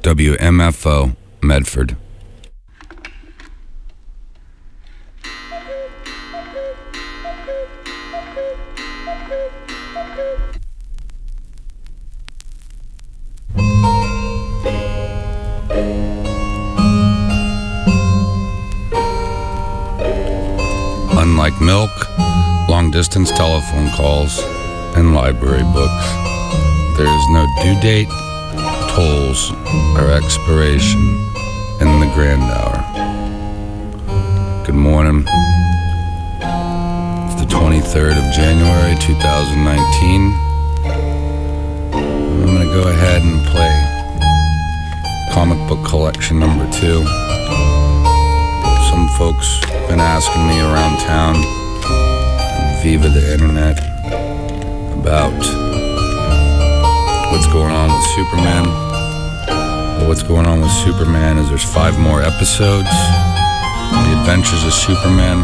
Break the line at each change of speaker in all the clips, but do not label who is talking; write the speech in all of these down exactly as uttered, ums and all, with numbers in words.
W M F O, Medford. Unlike milk, long-distance telephone calls, and library books, there is no due date, tolls, or expiration in the grand hour. Good morning. It's the twenty-third of January, two thousand nineteen. I'm going to go ahead and play comic book collection number two. Some folks have been asking me around town, via the internet, about what's going on with Superman. Well, what's going on with Superman is there's five more episodes, The Adventures of Superman,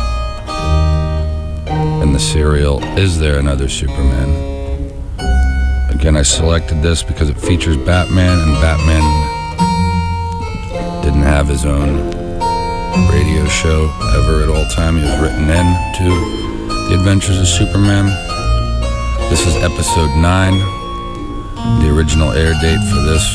and the serial Is There Another Superman? Again, I selected this because it features Batman, and Batman didn't have his own radio show ever at all time. He was written in to The Adventures of Superman. This is episode nine. The original air date for this,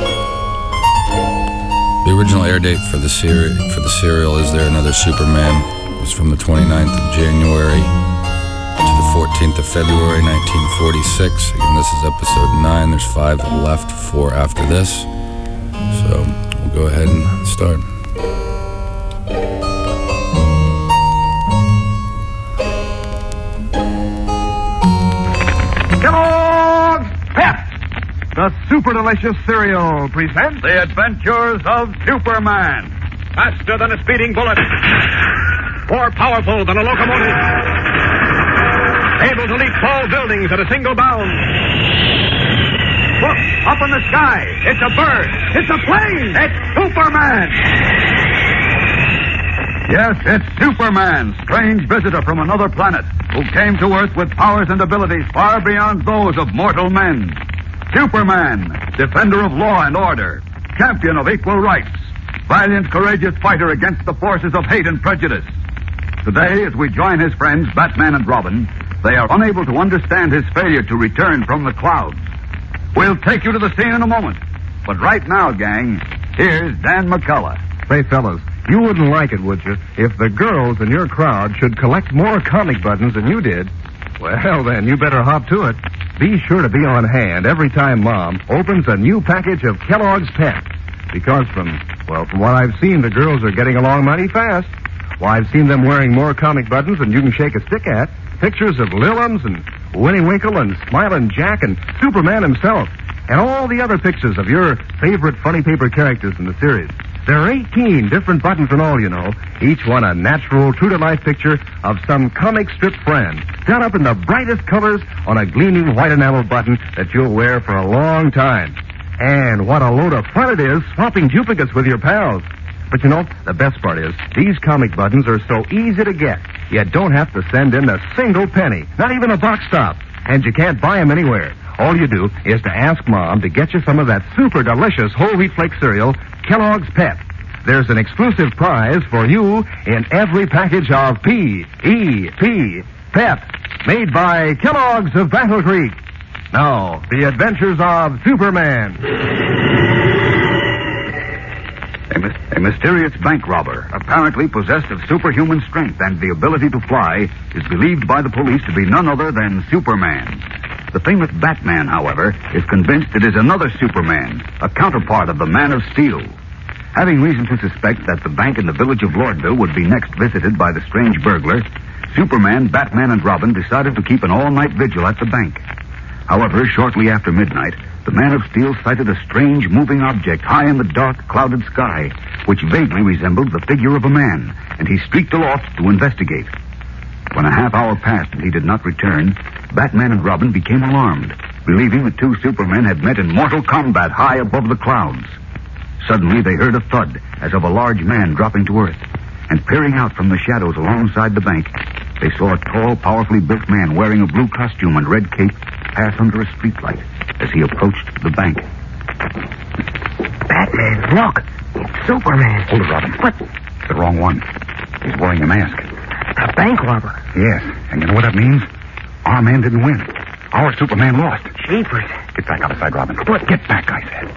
the original air date for the seri- for the serial Is There Another Superman was from the twenty-ninth of January to the fourteenth of February, nineteen forty-six. Again, this is episode nine. There's five left, four after this. So we'll go ahead and start.
Kellogg's Pep, the super delicious cereal, presents The Adventures of Superman. Faster than a speeding bullet, more powerful than a locomotive, able to leap tall buildings at a single bound. Look, up in the sky, it's a bird, it's a plane, it's Superman. Yes, it's Superman, strange visitor from another planet, who came to Earth with powers and abilities far beyond those of mortal men. Superman, defender of law and order, champion of equal rights, valiant, courageous fighter against the forces of hate and prejudice. Today, as we join his friends, Batman and Robin, they are unable to understand his failure to return from the clouds. We'll take you to the scene in a moment. But right now, gang, here's Dan McCullough.
Say, fellas, you wouldn't like it, would you, if the girls in your crowd should collect more comic buttons than you did? Well, then, you better hop to it. Be sure to be on hand every time Mom opens a new package of Kellogg's Pep. Because from, well, from what I've seen, the girls are getting along mighty fast. Why, I've seen them wearing more comic buttons than you can shake a stick at. Pictures of Lillums and Winnie Winkle and Smiling Jack and Superman himself. And all the other pictures of your favorite funny paper characters in the series. There are eighteen different buttons in all, you know. Each one a natural, true-to-life picture of some comic strip friend, done up in the brightest colors on a gleaming white enamel button that you'll wear for a long time. And what a load of fun it is swapping duplicates with your pals. But you know, the best part is, these comic buttons are so easy to get. You don't have to send in a single penny, not even a box stop. And you can't buy them anywhere. All you do is to ask Mom to get you some of that super delicious whole wheat flake cereal, Kellogg's Pep. There's an exclusive prize for you in every package of P E P, Pep, made by Kellogg's of Battle Creek. Now, The Adventures of Superman.
A, my- a mysterious bank robber, apparently possessed of superhuman strength and the ability to fly, is believed by the police to be none other than Superman. The famous Batman, however, is convinced it is another Superman, a counterpart of the Man of Steel. Having reason to suspect that the bank in the village of Lordville would be next visited by the strange burglar, Superman, Batman, and Robin decided to keep an all-night vigil at the bank. However, shortly after midnight, the Man of Steel sighted a strange moving object high in the dark, clouded sky, which vaguely resembled the figure of a man, and he streaked aloft to investigate. When a half hour passed and he did not return, Batman and Robin became alarmed, believing the two Supermen had met in mortal combat high above the clouds. Suddenly, they heard a thud as of a large man dropping to earth, and peering out from the shadows alongside the bank, they saw a tall, powerfully built man wearing a blue costume and red cape pass under a streetlight as he approached the bank.
Batman, look. It's Superman.
Hold it, Robin.
What?
It's the wrong one. He's wearing a mask.
A bank robber.
Yes, and you know what that means? Our man didn't win. Our Superman lost.
Jeepers.
Get back outside, Robin.
What?
Get back, I said.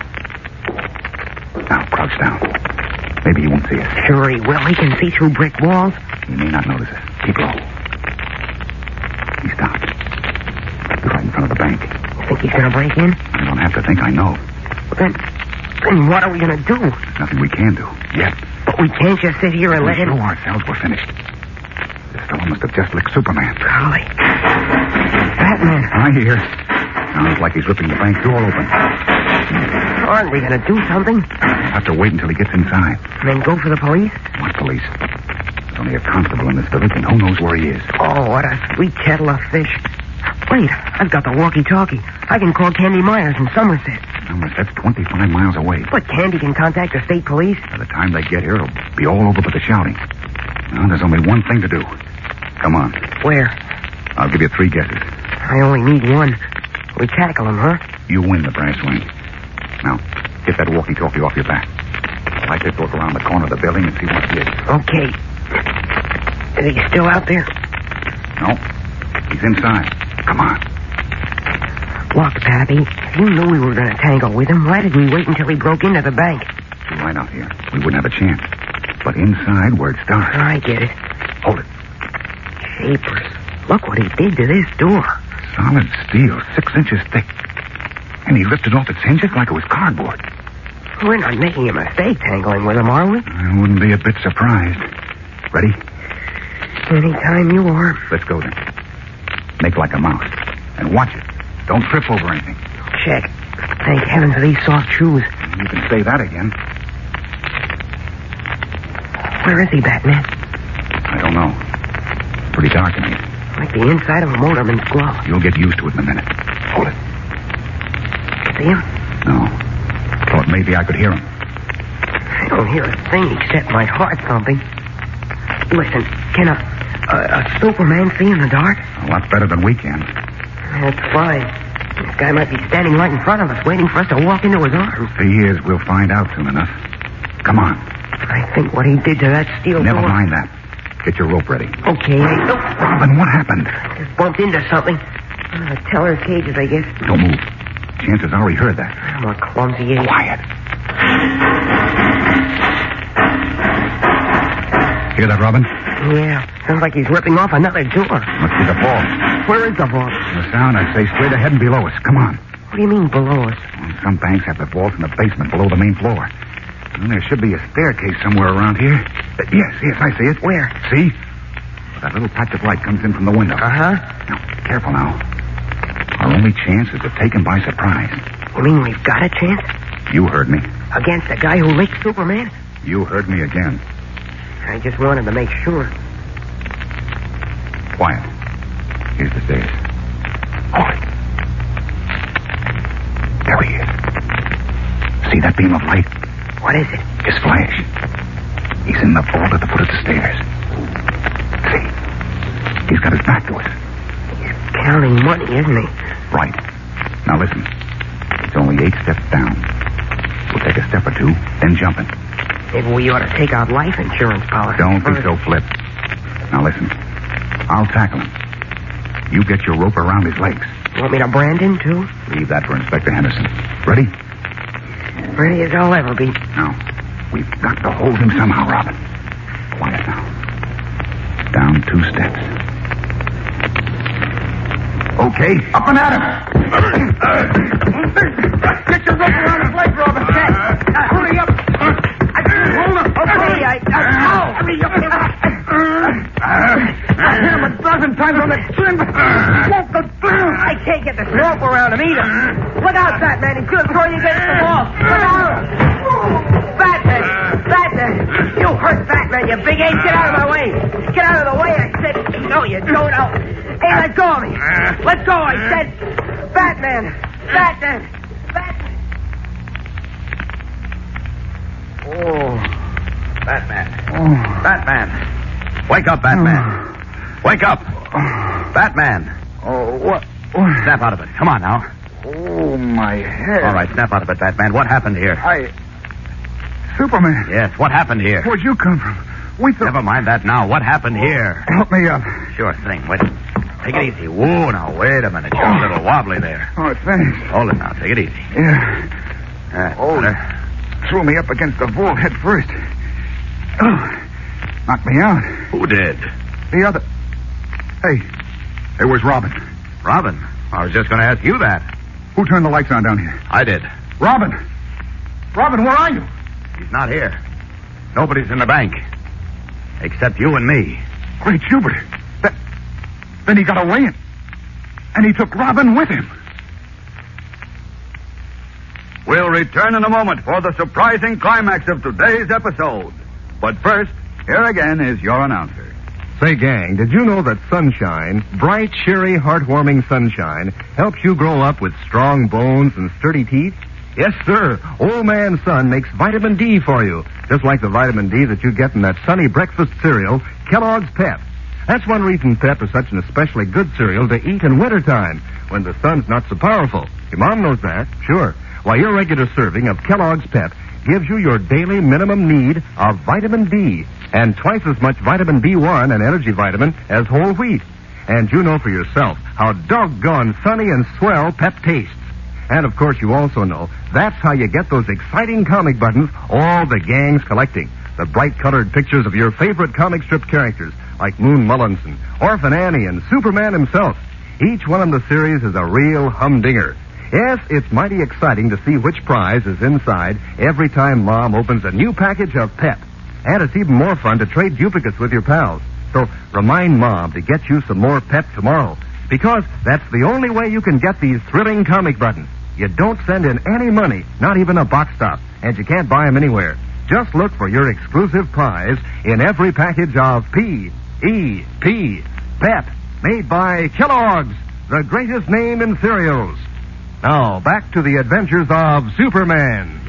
Now, crouch down. Maybe he won't see us.
Sure he will. He can see through brick walls.
He may not notice us. Keep low. He stopped. He's right in front of the bank.
You think he's going to break in?
I don't have to think. I know.
Then, then what are we going to do?
There's nothing we can do. Yet.
But we can't just sit here and
We
let him...
show ourselves we're finished. This fellow must have just licked Superman.
Golly. Batman.
I hear. Sounds like he's ripping the bank door open.
Aren't we going to do something?
We'll have to wait until he gets inside.
And then go for the police?
What police? There's only a constable in this village, and who knows where he is.
Oh, what a sweet kettle of fish. Wait, I've got the walkie-talkie. I can call Candy Myers in Somerset.
Somerset's twenty-five miles away.
But Candy can contact the state police.
By the time they get here, it'll be all over but the shouting. Now, there's only one thing to do. Come on.
Where?
I'll give you three guesses.
I only need one. We tackle him, huh?
You win the brass ring. Now, get that walkie-talkie off your back. Light this look around the corner of the building and see what it is.
Okay. Is he still out there?
No. He's inside. Come on.
Look, Pappy, if you knew we were going to tangle with him, why did we wait until he broke into the bank?
You're right out here. We wouldn't have a chance. But inside, where it starts.
I get it.
Hold it.
Jeepers. Look what he did to this door.
Solid steel, six inches thick. And he lifted off its hinges like it was cardboard.
We're not making a mistake tangling with him, are we?
I wouldn't be a bit surprised. Ready?
Anytime you are.
Let's go then. Make like a mouse. And watch it. Don't trip over anything.
Check. Thank heaven for these soft shoes.
You can say that again.
Where is he, Batman?
I don't know. It's pretty dark in here.
Like the inside of a motorman's glove.
You'll get used to it in a minute. Hold it.
See him?
No. Thought maybe I could hear him.
I don't hear a thing except my heart thumping. Listen, can a, a, a Superman see in the dark?
A lot better than we can.
That's fine. This guy might be standing right in front of us, waiting for us to walk into his arms.
If he is, we'll find out soon enough. Come on.
I think what he did to that steel
Never
door...
mind that. Get your rope ready.
Okay. I... Oh,
Robin, what happened?
just bumped into something. Uh, teller's cages, I guess.
Don't move. Chances are he heard that.
I'm a clumsy idiot.
Quiet. Hear that, Robin?
Yeah. Sounds like he's ripping off another door.
Must be the vault.
Where is the vault?
The sound, I'd say straight ahead and below us. Come on.
What do you mean below us?
Well, some banks have the vault in the basement below the main floor. And there should be a staircase somewhere around here. Uh, yes, yes, I see it.
Where?
See? That little patch of light comes in from the window.
Uh-huh.
Now, careful now. Our only chance is to take him by surprise.
You mean we've got a chance?
You heard me.
Against the guy who licked Superman?
You heard me again.
I just wanted to make sure.
Quiet. Here's the stairs. Hold it. There he is. See that beam of light?
What is it?
His flash. He's in the vault at the foot of the stairs. See? He's got his back to us.
He's counting money, isn't he?
Right. Now listen. It's only eight steps down. We'll take a step or two, then jump in.
Maybe we ought to take out life insurance policy.
Don't be
first.
so flip. Now listen. I'll tackle him. You get your rope around his legs.
You want me to brand him, too?
Leave that for Inspector Henderson. Ready?
Ready as I'll ever be.
Now, we've got to hold him somehow, Robin. Quiet now. Down two steps. Okay, up and at him. Get your rope around his legs, Robin.
Check. Uh, hurry up. I can't hold him. Okay, I... I ow. Hurry up.
I hit him a dozen times on the chin, but won't go through.
I can't get this rope around him either. Look out, Batman. He's going to throw you against the wall. Look out. Batman. Batman. You hurt Batman, you big ape. Get out of my way. Get out of the way, I said. No, you don't. I'll... Hey, let go of me. Let go, I said. Batman. Batman. Batman.
Oh. Batman. Oh. Batman. Wake up, Batman. Oh. Wake up. Oh. Batman.
Oh, what? what?
Snap out of it. Come on now.
Oh, my head.
All right, snap out of it, Batman. What happened here?
I
Superman.
Yes, what happened here?
Where'd you come from? We thought...
Never mind that now. What happened here?
Help me up.
Sure thing. Wait. Take it easy. Whoa, now, wait a minute. You're a little wobbly there.
Oh, thanks.
Hold it now. Take it easy.
Yeah.
That's
Oh,
better.
threw me up against the wall head first. Oh, knocked me out.
Who did?
The other... Hey, hey, where's Robin?
Robin. I was just going to ask you that.
Who turned the lights on down here?
I did.
Robin! Robin, where are you?
He's not here. Nobody's in the bank. Except you and me.
Great Jupiter. That... Then he got away and... And he took Robin with him.
We'll return in a moment for the surprising climax of today's episode. But first, here again is your announcer.
Say, gang, did you know that sunshine, bright, cheery, heartwarming sunshine, helps you grow up with strong bones and sturdy teeth? Yes, sir. Old Man Sun makes vitamin D for you, just like the vitamin D that you get in that sunny breakfast cereal, Kellogg's Pep. That's one reason Pep is such an especially good cereal to eat in wintertime, when the sun's not so powerful. Your mom knows that, sure. Why, your regular serving of Kellogg's Pep gives you your daily minimum need of vitamin D, and twice as much vitamin B one, an energy vitamin, as whole wheat. And you know for yourself how doggone sunny and swell Pep tastes. And, of course, you also know that's how you get those exciting comic buttons all the gang's collecting. The bright-colored pictures of your favorite comic strip characters, like Moon Mullinson, Orphan Annie, and Superman himself. Each one in the series is a real humdinger. Yes, it's mighty exciting to see which prize is inside every time Mom opens a new package of Pep. And it's even more fun to trade duplicates with your pals. So remind Mom to get you some more Pep tomorrow, because that's the only way you can get these thrilling comic buttons. You don't send in any money, not even a box stop, and you can't buy them anywhere. Just look for your exclusive prize in every package of P E P, Pep, made by Kellogg's, the greatest name in cereals. Now, back to the adventures of Superman.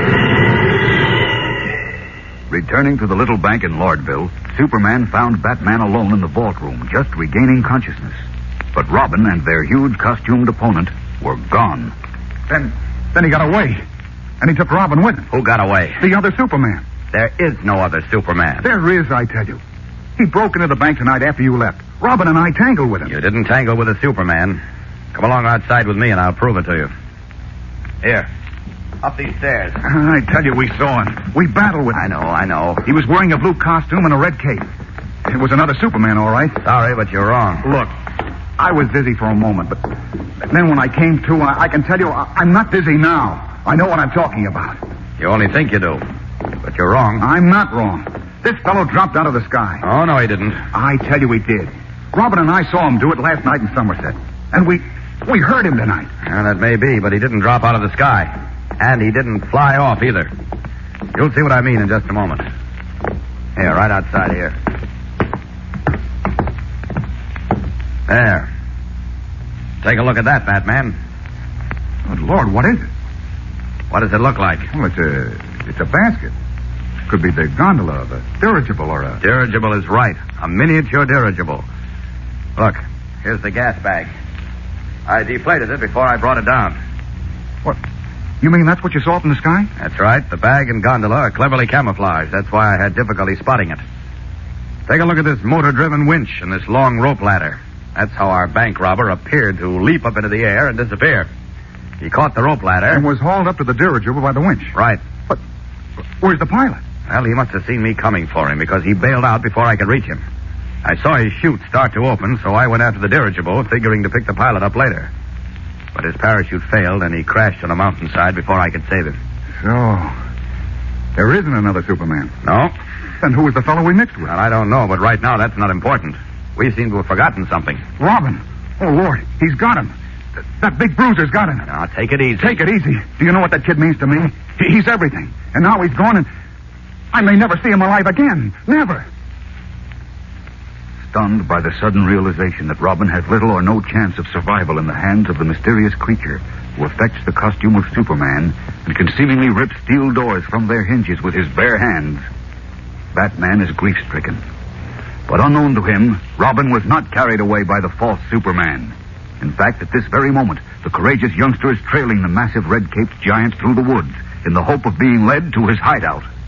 Returning to the little bank in Lordville, Superman found Batman alone in the vault room, just regaining consciousness. But Robin and their huge costumed opponent were gone.
Then... Then he got away. And he took Robin with him.
Who got away?
The other Superman.
There is no other Superman.
There is, I tell you. He broke into the bank tonight after you left. Robin and I tangled with him.
You didn't tangle with a Superman. Come along outside with me and I'll prove it to you. Here. Up these stairs.
I tell you, we saw him. We battled with him.
I know, I know.
He was wearing a blue costume and a red cape. It was another Superman, all right.
Sorry, but you're wrong.
Look, I was dizzy for a moment, but then when I came to, I, I can tell you, I, I'm not dizzy now. I know what I'm talking about.
You only think you do. But you're wrong.
I'm not wrong. This fellow dropped out of the sky.
Oh, no, he didn't.
I tell you he did. Robin and I saw him do it last night in Somerset. And we we heard him tonight.
Yeah, that may be, but he didn't drop out of the sky. And he didn't fly off either. You'll see what I mean in just a moment. Here, right outside here. There. Take a look at that, Batman.
Good Lord, what is it?
What does it look like?
Well, it's a it's a basket. Could be the gondola, the dirigible, or a...
Dirigible is right. A miniature dirigible. Look, here's the gas bag. I deflated it before I brought it down.
What? You mean that's what you saw up in the sky?
That's right. The bag and gondola are cleverly camouflaged. That's why I had difficulty spotting it. Take a look at this motor-driven winch and this long rope ladder. That's how our bank robber appeared to leap up into the air and disappear. He caught the rope ladder.
And was hauled up to the dirigible by the winch.
Right.
But where's the pilot?
Well, he must have seen me coming for him because he bailed out before I could reach him. I saw his chute start to open, so I went after the dirigible, figuring to pick the pilot up later. But his parachute failed, and he crashed on a mountainside before I could save him.
So, there isn't another Superman.
No.
Then who was the fellow we mixed with?
Well, I don't know, but right now that's not important. We seem to have forgotten something.
Robin. Oh, Lord, he's got him. Th- that big bruiser's got him.
Now, take it easy.
Take it easy. Do you know what that kid means to me? He- he's everything. And now he's gone, and I may never see him alive again. Never.
Stunned by the sudden realization that Robin has little or no chance of survival in the hands of the mysterious creature who affects the costume of Superman and can seemingly rip steel doors from their hinges with his bare hands, Batman is grief-stricken. But unknown to him, Robin was not carried away by the false Superman. In fact, at this very moment, the courageous youngster is trailing the massive red-caped giant through the woods in the hope of being led to his hideout.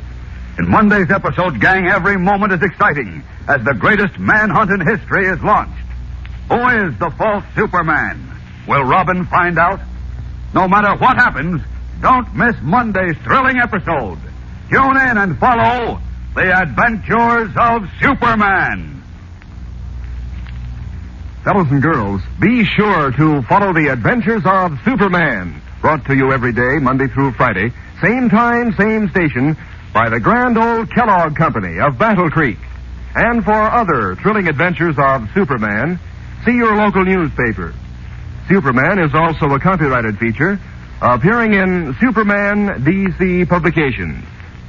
In Monday's episode, gang, every moment is exciting as the greatest manhunt in history is launched. Who is the false Superman? Will Robin find out? No matter what happens, don't miss Monday's thrilling episode. Tune in and follow The Adventures of Superman.
Fellows and girls, be sure to follow The Adventures of Superman. Brought to you every day, Monday through Friday. Same time, same station, by the grand old Kellogg Company of Battle Creek. And for other thrilling adventures of Superman, see your local newspaper. Superman is also a copyrighted feature appearing in Superman D C Publications.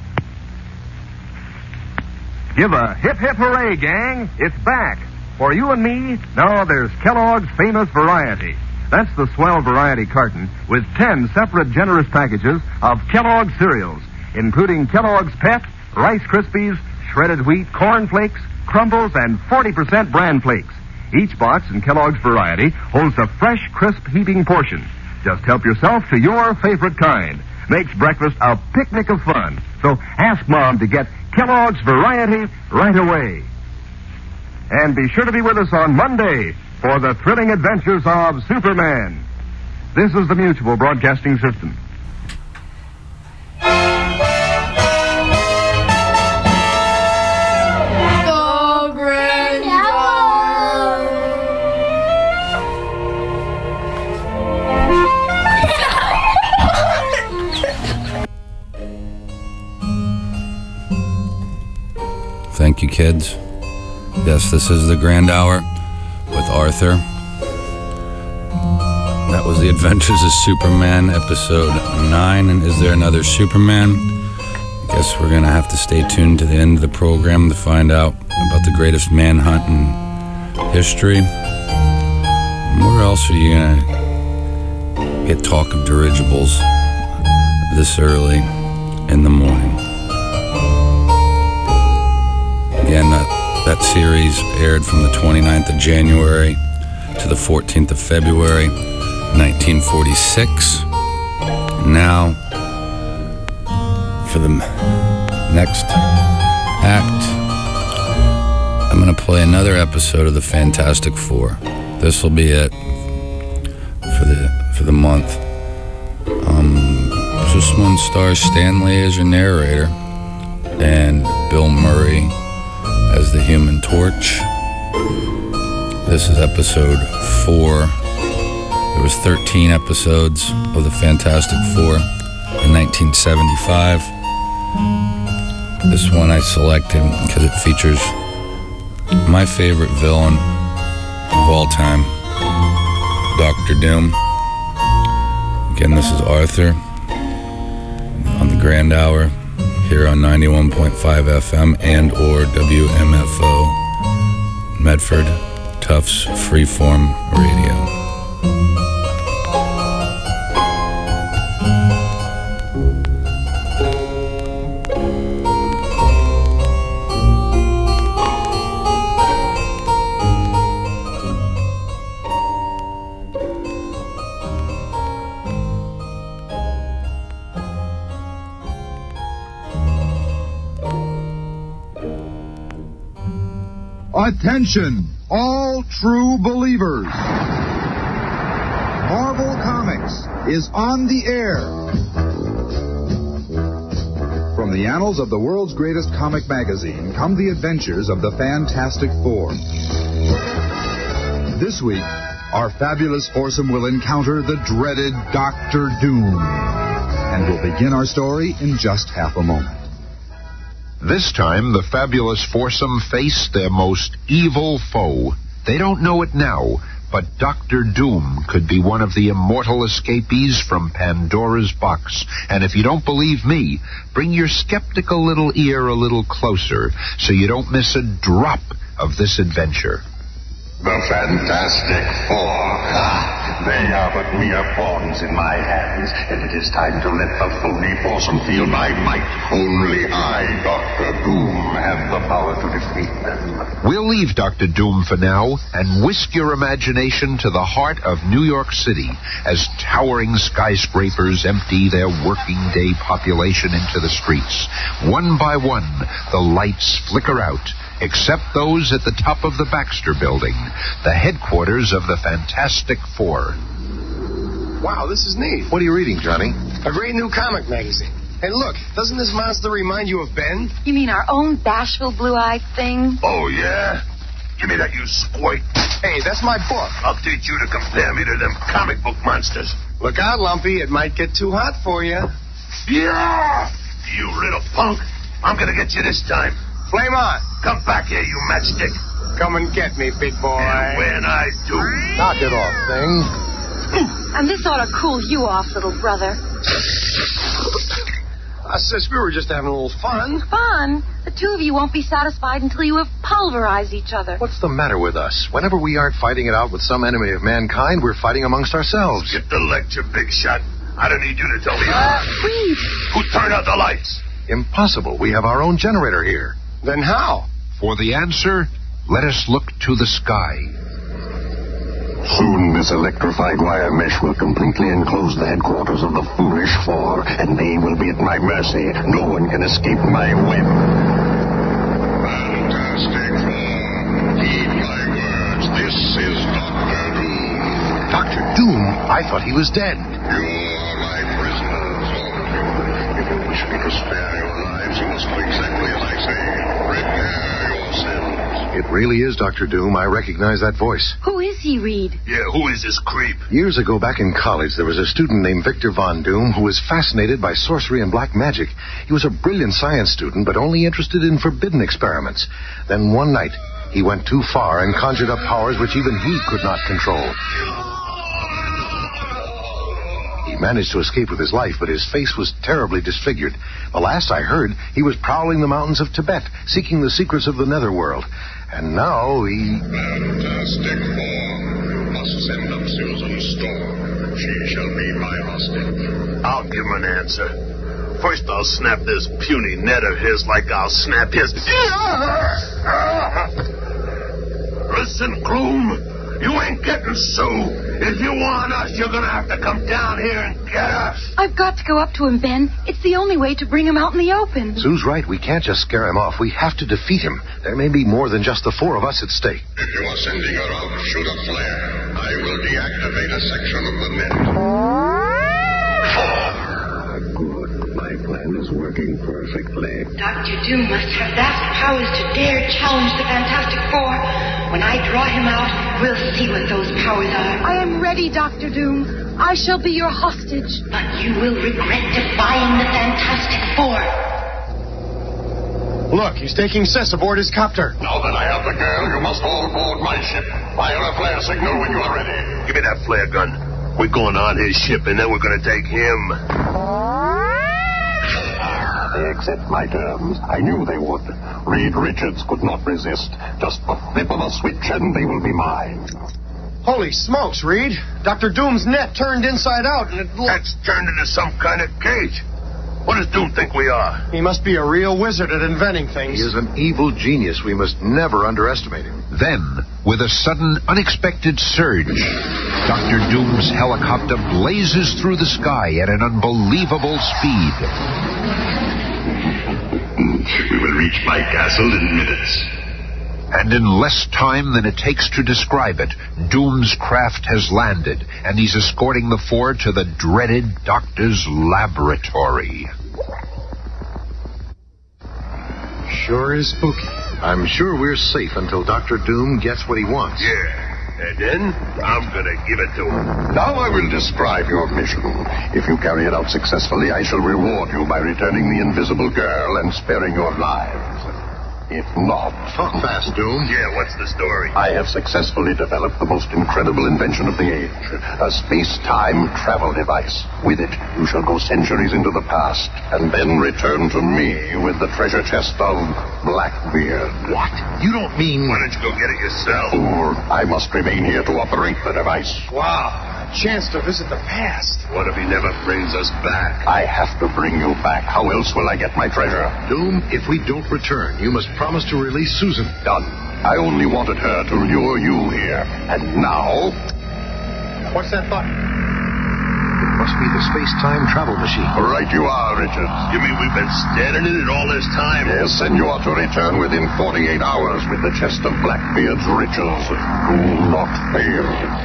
Give a hip hip hooray, gang. It's back. For you and me, now there's Kellogg's famous variety. That's the swell variety carton with ten separate generous packages of Kellogg's cereals, including Kellogg's Pep, Rice Krispies, shredded wheat, corn flakes, crumbles, and forty percent bran flakes. Each box in Kellogg's variety holds a fresh, crisp, heaping portion. Just help yourself to your favorite kind. Makes breakfast a picnic of fun. So ask Mom to get Kellogg's variety right away. And be sure to be with us on Monday for the thrilling adventures of Superman. This is the Mutual Broadcasting System.
Thank you, kids. Yes, this is the Grand Hour with Arthur. That was The Adventures of Superman, episode nine. And is there another Superman? I guess we're going to have to stay tuned to the end of the program to find out about the greatest manhunt in history. Where else are you going to get talk of dirigibles this early in the morning? Again, that That series aired from the twenty-ninth of January to the fourteenth of February, nineteen forty-six. Now, for the next act, I'm going to play another episode of the Fantastic Four. This will be it for the for the month. Um, this one stars Stan Lee as your narrator and Bill Murray as the Human Torch. This is episode four. There was thirteen episodes of the Fantastic Four in nineteen seventy-five. This one I selected because it features my favorite villain of all time, Doctor Doom. Again, this is Arthur on the Grand Hour here on ninety-one point five F M and or W M F O, Medford, Tufts Freeform Radio.
Attention, all true believers. Marvel Comics is on the air. From the annals of the world's greatest comic magazine come the adventures of the Fantastic Four. This week, our fabulous foursome will encounter the dreaded Doctor Doom. And we'll begin our story in just half a moment.
This time, the fabulous foursome face their most evil foe. They don't know it now, but Doctor Doom could be one of the immortal escapees from Pandora's box. And if you don't believe me, bring your skeptical little ear a little closer so you don't miss a drop of this adventure.
The Fantastic Four. Ah, they are but mere pawns in my hands, and it is time to let the phony foursome feel my might. Only I, Doctor Doom, have the power to defeat them.
We'll leave Doctor Doom for now and whisk your imagination to the heart of New York City as towering skyscrapers empty their working day population into the streets. One by one, the lights flicker out, except those at the top of the Baxter Building, the headquarters of the Fantastic Four.
Wow, this is neat.
What are you reading, Johnny?
A great new comic magazine. Hey, look, doesn't this monster remind you of Ben?
You mean our own bashful blue-eyed thing?
Oh, yeah? Give me that, you squirk.
Hey, that's my book.
I'll teach you to compare me to them comic book monsters.
Look out, Lumpy. It might get too hot for you.
Yeah! You little punk. I'm gonna get you this time.
Flame on.
Come back here, you matchstick.
Come and get me, big boy.
And when I do...
Knock it off, thing.
And this ought to cool you off, little brother.
Uh, sis, we were just having a little fun.
Fun? The two of you won't be satisfied until you have pulverized each other.
What's the matter with us? Whenever we aren't fighting it out with some enemy of mankind, we're fighting amongst ourselves.
Skip the lecture, big shot. I don't need you to tell me.
Uh, Reed.
Who turned out the lights?
Impossible. We have our own generator here.
Then how?
For the answer, let us look to the sky.
Soon this electrified wire mesh will completely enclose the headquarters of the Foolish Four, and they will be at my mercy. No one can escape my web. Fantastic Four, heed my words. This is Doctor Doom.
Doctor Doom? I thought he was dead.
You are my prisoners, all of you. If you wish me to spare your lives, you must do exactly as I say. Prepare yourselves.
It really is Doctor Doom. I recognize that voice.
Who is he, Reed?
Yeah, who is this creep?
Years ago, back in college, there was a student named Victor Von Doom who was fascinated by sorcery and black magic. He was a brilliant science student, but only interested in forbidden experiments. Then one night, he went too far and conjured up powers which even he could not control. He managed to escape with his life, but his face was terribly disfigured. The last I heard, he was prowling the mountains of Tibet, seeking the secrets of the netherworld. And now he...
Fantastic Four must send up Susan Storm. She shall be my hostage. I'll give him an answer. First I'll snap this puny net of his like I'll snap his... Listen, Gloom. You ain't getting Sue. If you want us, you're going to have to come down here and get us.
I've got to go up to him, Ben. It's the only way to bring him out in the open.
Sue's right. We can't just scare him off. We have to defeat him. There may be more than just the four of us at stake.
If you are sending her out, shoot a flare. I will deactivate a section of the net. Ah, good. My plan is working perfectly.
Doctor Doom must have vast powers to dare challenge the Fantastic Four. When I draw him out, we'll see what those powers are. I am ready, Doctor Doom. I shall be your hostage. But you will regret defying the Fantastic Four.
Look, he's taking Sis aboard his copter.
Now that I have the girl, you must all board my ship. Fire a flare signal when you are ready. Give me that flare gun. We're going on his ship, and then we're going to take him. They accept my terms. I knew they would. Reed Richards could not resist. Just the flip of a switch and they will be mine.
Holy smokes, Reed. Doctor Doom's net turned inside out and it...
That's turned into some kind of cage. What does Doom think we are?
He must be a real wizard at inventing things.
He is an evil genius. We must never underestimate him.
Then, with a sudden, unexpected surge, Doctor Doom's helicopter blazes through the sky at an unbelievable speed.
We will reach my castle in minutes.
And in less time than it takes to describe it, Doom's craft has landed, and he's escorting the four to the dreaded Doctor's laboratory.
Sure is spooky. I'm sure we're safe until Doctor Doom gets what he wants.
Yeah. And then I'm going to give it to him. Now I will describe your mission. If you carry it out successfully, I shall reward you by returning the invisible girl and sparing your lives. If not...
Talk fast, Doom.
Yeah, what's the story? I have successfully developed the most incredible invention of the age. A space-time travel device. With it, you shall go centuries into the past, and then return to me with the treasure chest of Blackbeard.
What? You don't mean...
Why don't you go get it yourself? Or I must remain here to operate the device.
Wow. A chance to visit the past.
What if he never brings us back? I have to bring you back. How else will I get my treasure?
Doom, if we don't return, you must promise to release Susan.
Done. I only wanted her to lure you here. And now...
What's that button?
It must be the space-time travel machine.
Right you are, Richards. You mean we've been standing in it all this time? Yes, and you are to return within forty-eight hours with the chest of Blackbeard's riches. Do not fail.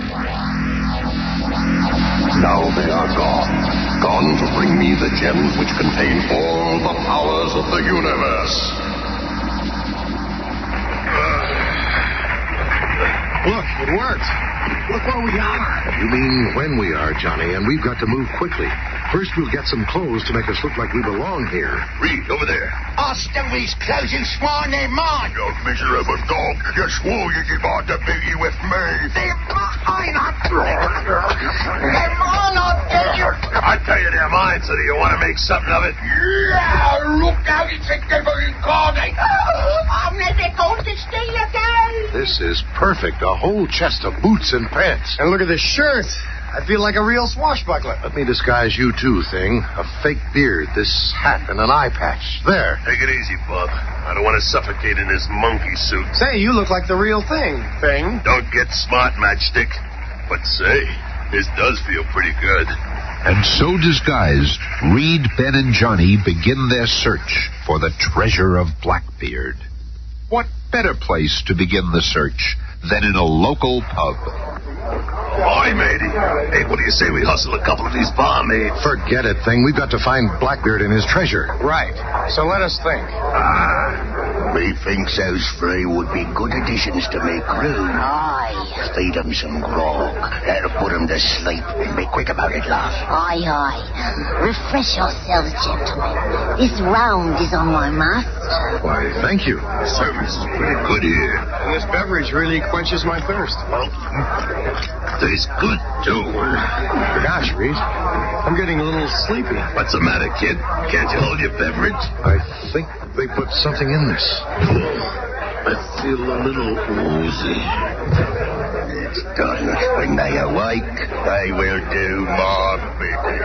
Now they are gone. Gone to bring me the gems which contain all the powers of the universe.
Look, it worked. Look where we are.
You mean when we are, Johnny, and we've got to move quickly. First, we'll get some clothes to make us look like we belong here.
Reed, over there.
Osterley's clothes you swore they're mine.
You miserable dog. You swore you'd give on to be with me.
They're mine. They're mine, I tell you.
I tell you they're mine, so do you want to make something of it?
Yeah, look out, it's a devil incarnate. I'm never going to stay again.
This is perfect. A whole chest of boots and pants.
And look at this shirt. I feel like a real swashbuckler.
Let me disguise you too, Thing. A fake beard, this hat, and an eye patch. There.
Take it easy, bub. I don't want to suffocate in this monkey suit.
Say, you look like the real thing, Thing.
Don't get smart, Matchstick. But say, this does feel pretty good.
And so disguised, Reed, Ben, and Johnny begin their search for the treasure of Blackbeard. What better place to begin the search than in a local pub?
Hi, matey. Hey, what do you say we hustle a couple of these barmaids?
Forget it, Thing. We've got to find Blackbeard and his treasure.
Right. So let us think.
Ah,
Me thinks those three would be good additions to make room.
Aye.
Feed them some grog. That'll put them to sleep. And be quick about it, love.
Aye, aye. Refresh yourselves, gentlemen. This round is on my master.
Why, thank you.
Service is pretty good here.
And this beverage really quenches my thirst.
Tastes good, too.
Gosh, Reed, I'm getting a little sleepy.
What's the matter, kid? Can't you hold your beverage?
I think they put something in this.
I feel a little woozy.
It's done. When they awake, they will do my bidding.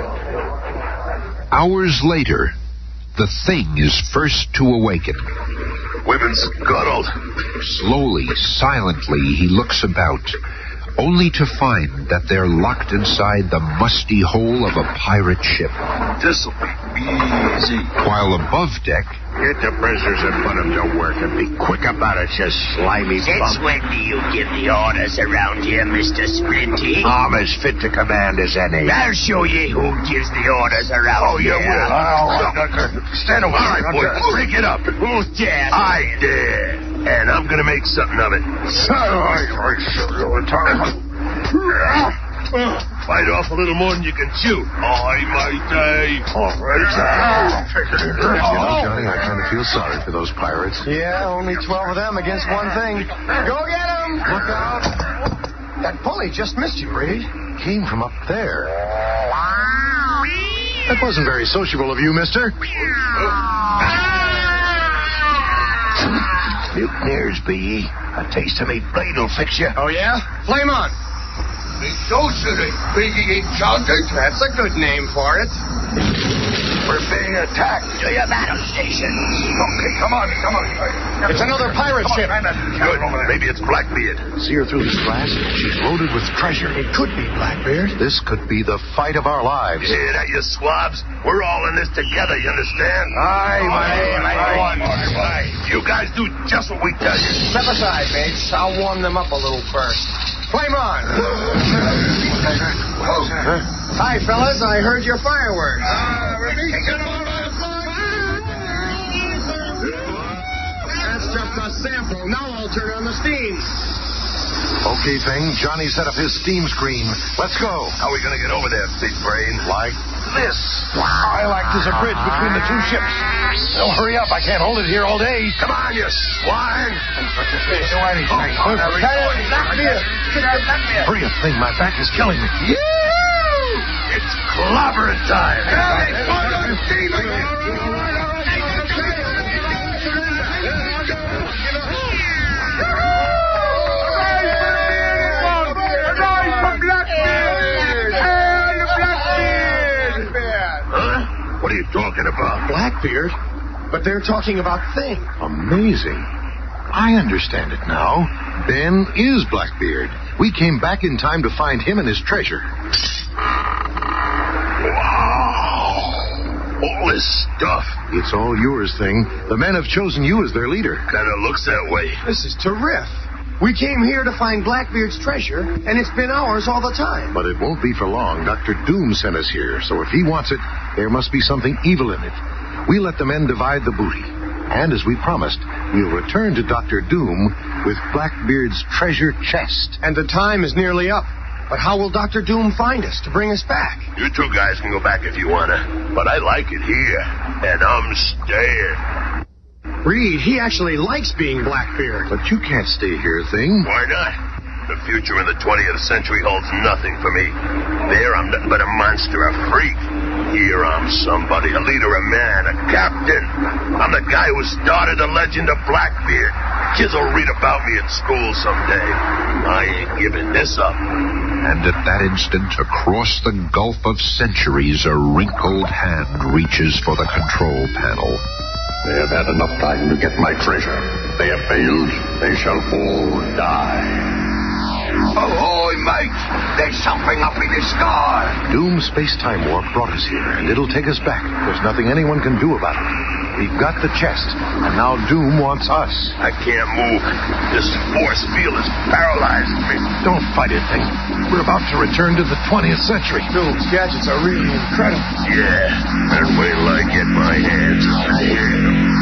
Hours later, the Thing is first to awaken.
Women's scuttled.
Slowly, silently, he looks about, only to find that they're locked inside the musty hole of a pirate ship.
This'll be easy.
While above deck...
Get the prisoners and put them to work and be quick about it, you slimy bum.
Since when do you give the orders around here, Mister Splinty?
I'm as fit to command as any.
I'll show you who gives the orders around
Oh, you
here.
will. Oh, stand away. All right, boy. Pick it up.
Who's dead?
I did. And I'm going to make something of it. Bite off a little more than you can chew. I might die. All right.
You know, Johnny, I kind of feel sorry for those pirates.
Yeah, only twelve of them against one thing. Go get them! Look out! That bully just missed you, Reed.
Came from up there. That wasn't very sociable of you, mister.
Mutineers, be ye. A taste of me blade will fix you.
Oh, yeah? Flame on!
Me socially, be ye enchanted.
That's a good name for it.
We're being attacked.
To your battle stations.
Okay, come on, come on.
It's another pirate ship.
Good. Maybe it's Blackbeard.
See her through this glass? She's loaded with treasure.
It could be Blackbeard.
This could be the fight of our lives.
You hear that, you swabs? We're all in this together, you understand?
Aye, aye,
aye. You guys do just what we tell you.
Step aside, mates. I'll warm them up a little first. Flame on! Hi, fellas. I heard your fireworks. That's just a sample. Now I'll turn on the steam.
Okay, Thing. Johnny set up his steam screen. Let's go.
How are we going to get over there, big brain?
Like
this.
I like
there's a bridge between the two ships. Now, hurry up. I can't hold it here all day.
Come on, you swine.
Do anything. Oh, hurry up, thing. My back is killing me.
Yeah! It's clobbering time. Huh? What are you talking about?
Blackbeard? But they're talking about Thing.
Amazing. I understand it now. Ben is Blackbeard. We came back in time to find him and his treasure.
Wow. All this stuff.
It's all yours, Thing. The men have chosen you as their leader.
Kind of looks that way.
This is terrific. We came here to find Blackbeard's treasure, and it's been ours all the time.
But it won't be for long. Doctor Doom sent us here, so if he wants it, there must be something evil in it. We let the men divide the booty. And as we promised, we'll return to Doctor Doom with Blackbeard's treasure chest.
And the time is nearly up. But how will Doctor Doom find us to bring us back?
You two guys can go back if you wanna, but I like it here, and I'm staying.
Reed, he actually likes being Blackbeard.
But you can't stay here, Thing.
Why not? The future in the twentieth century holds nothing for me. There I'm nothing but a monster, a freak. Here I'm somebody, a leader, a man, a captain. I'm the guy who started the legend of Blackbeard. Kids will read about me at school someday. I ain't giving this up.
And at that instant, across the gulf of centuries, a wrinkled hand reaches for the control panel.
They have had enough time to get my treasure. They have failed. They shall all die. Ahoy, mate! There's something up in the sky.
Doom's space-time warp brought us here, and it'll take us back. There's nothing anyone can do about it. We've got the chest, and now Doom wants us.
I can't move. This force field has paralyzed me.
Don't fight it, Thing. We're about to return to the twentieth century.
Doom's gadgets are really incredible.
Yeah, and wait till I get my hands on him.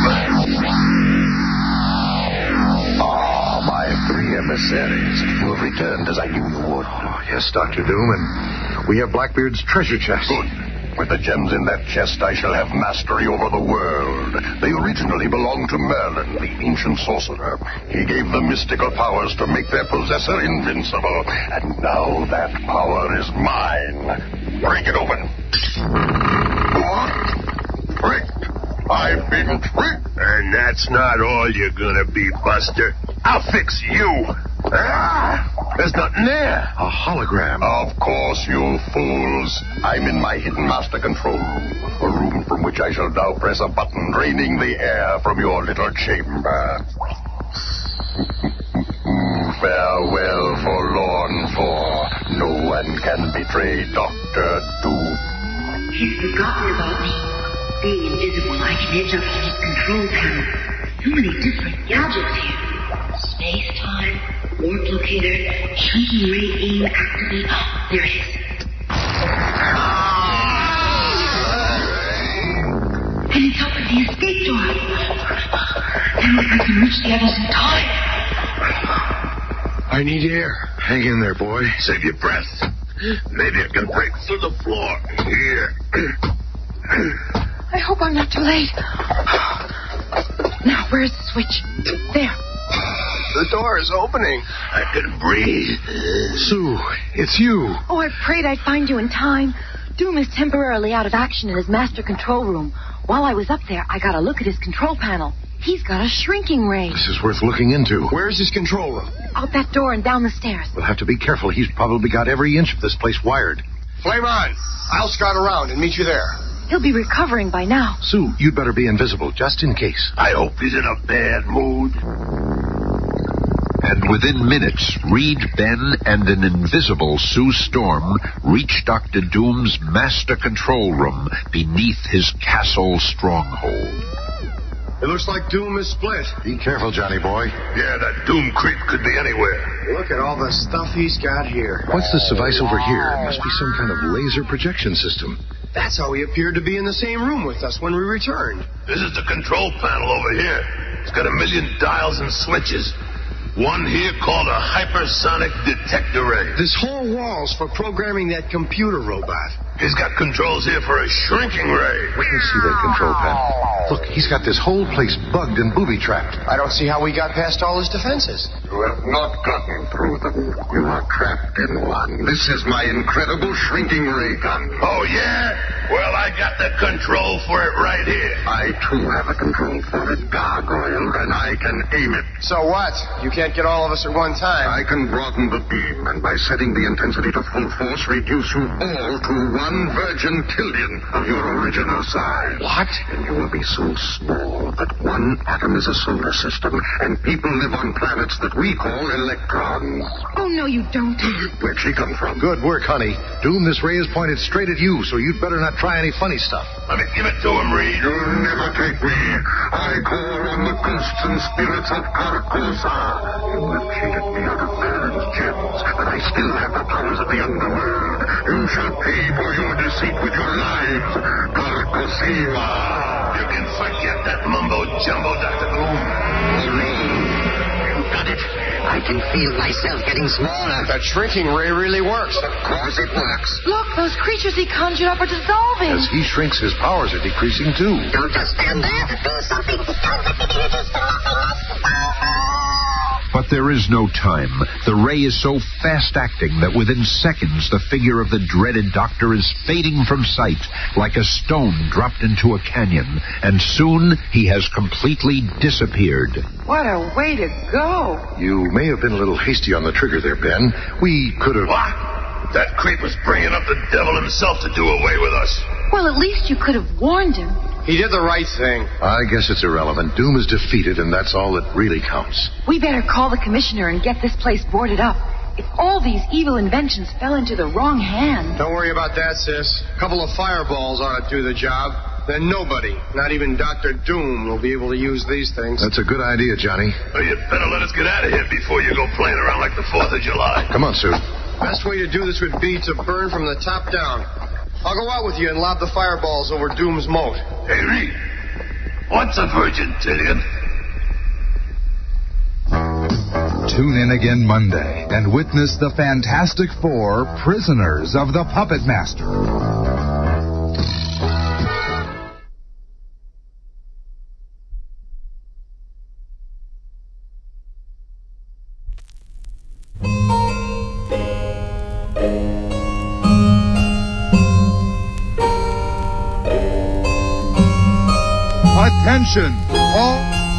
Ah, my three emissaries. You have returned as I knew you would.
Oh, yes, Doctor Doom, and we have Blackbeard's treasure chest.
Good. With the gems in that chest, I shall have mastery over the world. They originally belonged to Merlin, the ancient sorcerer. He gave them mystical powers to make their possessor invincible. And now that power is mine. Break it open. What? Tricked. I've been tricked. And that's not all you're gonna be, Buster. I'll fix you. Ah, there's nothing there.
A hologram.
Of course, you fools. I'm in my hidden master control room. A room from which I shall now press a button draining the air from your little chamber. Farewell, forlorn for. No one can betray Doctor Doom.
He's forgotten about me. Being invisible, I can edge up on his control panel. So many different gadgets here. Space-time, warp locator, shrinking ray aim activate. There it is. And it's opened the escape door. Then if I can reach the others in time.
I need air.
Hang in there, boy.
Save your breath. Maybe I can break through the floor. Here.
I hope I'm not too late. Now, where's the switch? There.
The door is opening.
I can breathe.
Sue, it's you.
Oh, I prayed I'd find you in time. Doom is temporarily out of action in his master control room. While I was up there, I got a look at his control panel. He's got a shrinking ray.
This is worth looking into.
Where's his control room?
Out that door and down the stairs.
We'll have to be careful. He's probably got every inch of this place wired.
Flame on. I'll scout around and meet you there.
He'll be recovering by now.
Sue, you'd better be invisible, just in case.
I hope he's in a bad mood.
And within minutes, Reed, Ben, and an invisible Sue Storm reach Doctor Doom's master control room beneath his castle stronghold.
It looks like Doom is split.
Be careful, Johnny boy.
Yeah, that Doom creep could be anywhere.
Look at all the stuff he's got here.
What's this device over here? It must be some kind of laser projection system.
That's how he appeared to be in the same room with us when we returned.
This is the control panel over here. It's got a million dials and switches. One here called a hypersonic detector ray.
This whole wall's for programming that computer robot.
He's got controls here for a shrinking ray.
Let me see that control panel. Look, he's got this whole place bugged and booby-trapped.
I don't see how we got past all his defenses.
You have not gotten through them. You are trapped in one. This is my incredible shrinking ray gun. Oh, yeah? Well, I got the control for it right here. I, too, have a control for it, Gargoyle, and I can aim it.
So what? You can't get all of us at one time.
I can broaden the beam, and by setting the intensity to full force, reduce you all to one virgin tillion of your original size.
What?
And you will be so small that one atom is a solar system, and people live on planets that we call electrons.
Oh, no, you don't.
Where'd she come from?
Good work, honey. Doom, this ray is pointed straight at you, so you'd better not try any funny stuff.
Let me give it to him, Reed. You'll never take me. I call on the ghosts and spirits of Carcosa. You have cheated me out of man's gems, but I still have the powers of the underworld. You shall pay for your deceit with your lives, Carcosima. You can forget that mumbo-jumbo, Doctor Doom.
You got it. I can feel myself getting smaller.
That shrinking ray really works.
Of course it works.
Look, those creatures he conjured up are dissolving.
As he shrinks, his powers are decreasing, too.
Don't just stand there. Do something.
But there is no time. The ray is so fast-acting that within seconds the figure of the dreaded doctor is fading from sight like a stone dropped into a canyon, and soon he has completely disappeared.
What a way to go.
You may have been a little hasty on the trigger there, Ben. We could have...
What? That creep was bringing up the devil himself to do away with us.
Well, at least you could have warned him.
He did the right thing.
I guess it's irrelevant. Doom is defeated, and that's all that really counts.
We better call the commissioner and get this place boarded up. If all these evil inventions fell into the wrong hands...
Don't worry about that, sis. A couple of fireballs ought to do the job. Then nobody, not even Doctor Doom, will be able to use these things.
That's a good idea, Johnny.
Well, you better let us get out of here before you go playing around like the fourth of July.
Come on, Sue.
Best way to do this would be to burn from the top down. I'll go out with you and lob the fireballs over Doom's moat.
Hey, Reed, what's a virgin tillion?
Tune in again Monday and witness the Fantastic Four, Prisoners of the Puppet Master. Attention, all...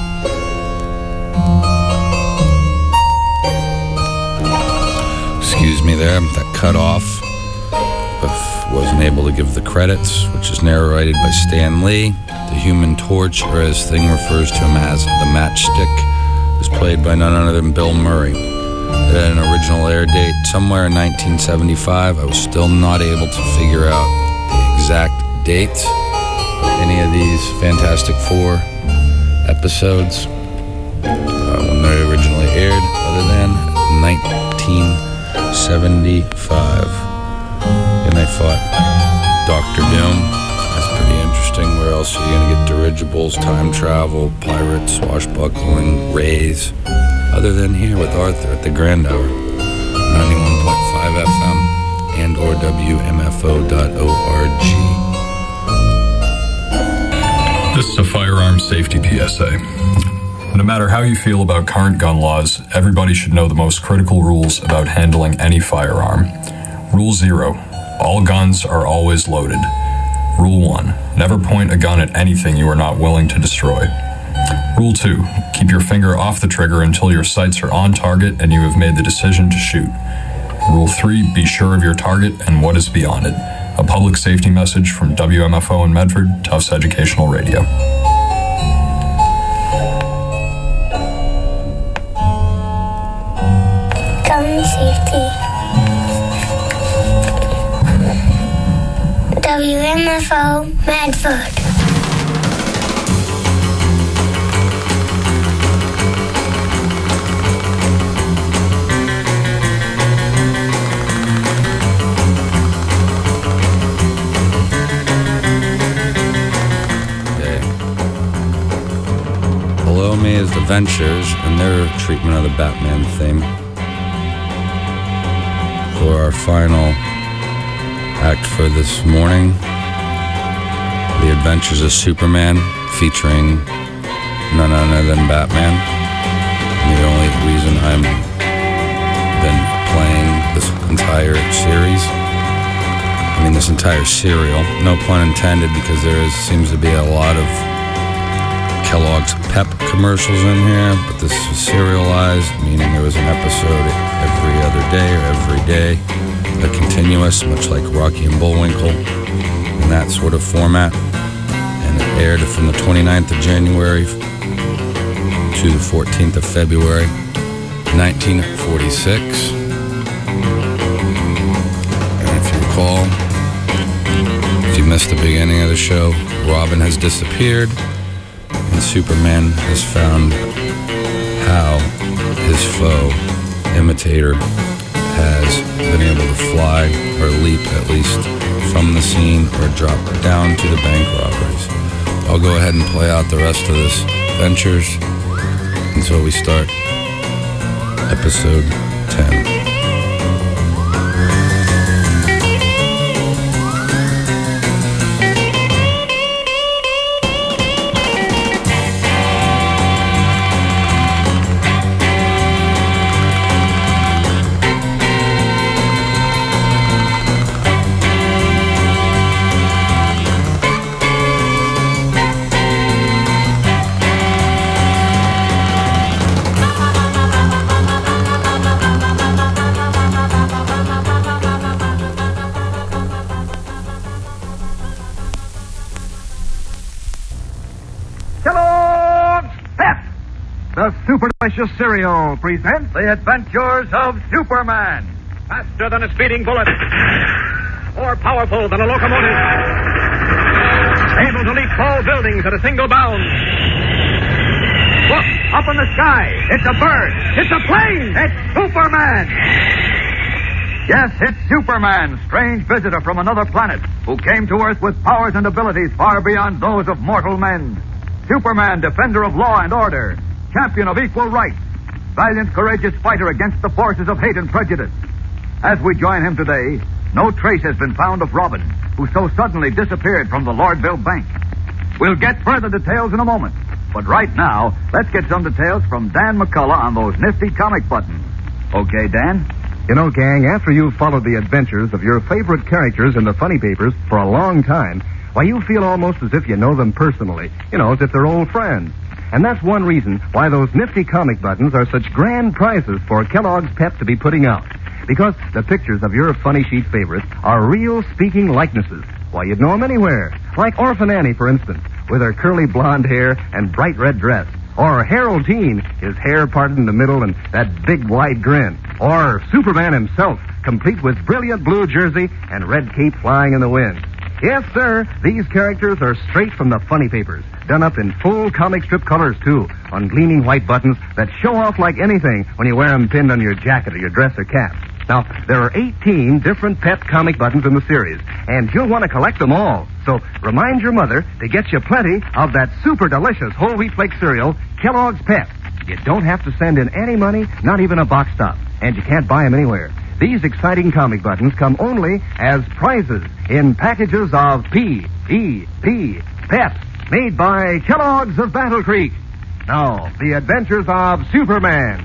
Excuse me there, that cut off. But wasn't able to give the credits, which is narrated by Stan Lee. The Human Torch, or as Thing refers to him as the Matchstick, was played by none other than Bill Murray. It had an original air date somewhere in nineteen seventy-five. I was still not able to figure out the exact date any of these Fantastic Four episodes uh, when they originally aired, other than nineteen seventy-five. And they fought Doctor Doom. That's pretty interesting. Where else are you going to get dirigibles, time travel, pirates, swashbuckling, rays, other than here with Arthur at the Grand Hour, ninety-one point five F M and or W M F O dot org.
This is a firearm safety P S A. No matter how you feel about current gun laws, everybody should know the most critical rules about handling any firearm. Rule zero, all guns are always loaded. Rule one, never point a gun at anything you are not willing to destroy. Rule two, keep your finger off the trigger until your sights are on target and you have made the decision to shoot. Rule three, be sure of your target and what is beyond it. A public safety message from W M F O in Medford, Tufts Educational Radio.
Gun safety. W M F O Medford.
Below me is the Ventures and their treatment of the Batman theme. For our final act for this morning, The Adventures of Superman, featuring none other than Batman. And the only reason I'm been playing this entire series, I mean this entire serial, no pun intended, because there is seems to be a lot of Kellogg's Pep commercials in here, but this was serialized, meaning there was an episode every other day or every day, a continuous, much like Rocky and Bullwinkle, in that sort of format. And it aired from the twenty-ninth of January to the fourteenth of February, nineteen forty-six. And if you recall, if you missed the beginning of the show, Robin has disappeared, and Superman has found how his foe, Imitator, has been able to fly, or leap at least, from the scene or drop down to the bank robberies. I'll go ahead and play out the rest of this Ventures until we start episode ten.
The Super Delicious Cereal presents
The Adventures of Superman.
Faster than a speeding bullet. More powerful than a locomotive. Able to leap tall buildings at a single bound. Look, up in the sky. It's a bird. It's a plane. It's Superman.
Yes, it's Superman, strange visitor from another planet, who came to Earth with powers and abilities far beyond those of mortal men. Superman, defender of law and order, champion of equal rights, valiant, courageous fighter against the forces of hate and prejudice. As we join him today, no trace has been found of Robin, who so suddenly disappeared from the Lordville Bank. We'll get further details in a moment, but right now, let's get some details from Dan McCullough on those nifty comic buttons. Okay, Dan?
You know, gang, after you've followed the adventures of your favorite characters in the funny papers for a long time, why, you feel almost as if you know them personally. You know, as if they're old friends. And that's one reason why those nifty comic buttons are such grand prizes for Kellogg's Pep to be putting out. Because the pictures of your funny sheet favorites are real speaking likenesses. Why, you'd know them anywhere. Like Orphan Annie, for instance, with her curly blonde hair and bright red dress. Or Harold Teen, his hair parted in the middle and that big wide grin. Or Superman himself, complete with brilliant blue jersey and red cape flying in the wind. Yes, sir, these characters are straight from the funny papers, done up in full comic strip colors, too, on gleaming white buttons that show off like anything when you wear them pinned on your jacket or your dress or cap. Now, there are eighteen different Pep comic buttons in the series, and you'll want to collect them all. So remind your mother to get you plenty of that super delicious whole wheat flake cereal, Kellogg's Pep. You don't have to send in any money, not even a box stop, and you can't buy them anywhere. These exciting comic buttons come only as prizes in packages of P E P, Pep, made by Kellogg's of Battle Creek. Now, The Adventures of Superman.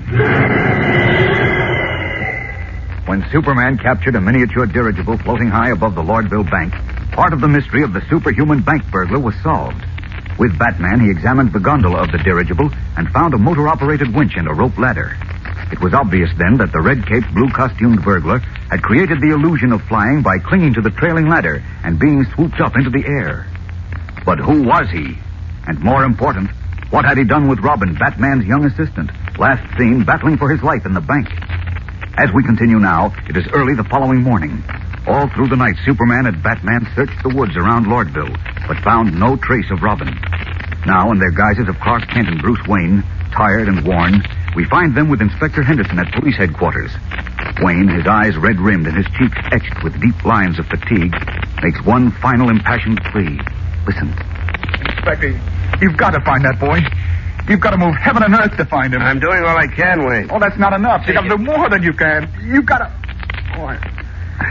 When Superman captured a miniature dirigible floating high above the Lordville Bank, part of the mystery of the superhuman bank burglar was solved. With Batman, he examined the gondola of the dirigible and found a motor-operated winch and a rope ladder. It was obvious then that the red-caped, blue-costumed burglar had created the illusion of flying by clinging to the trailing ladder and being swooped up into the air. But who was he? And more important, what had he done with Robin, Batman's young assistant, last seen battling for his life in the bank? As we continue now, it is early the following morning. All through the night, Superman and Batman searched the woods around Lordville, but found no trace of Robin. Now, in their guises of Clark Kent and Bruce Wayne, tired and worn, we find them with Inspector Henderson at police headquarters. Wayne, his eyes red-rimmed and his cheeks etched with deep lines of fatigue, makes one final impassioned plea. Listen.
Inspector, you've got to find that boy. You've got to move heaven and earth to find him.
I'm doing all I can, Wayne.
Oh, that's not enough. You've got to do more than you can. You've got to... Oh, I...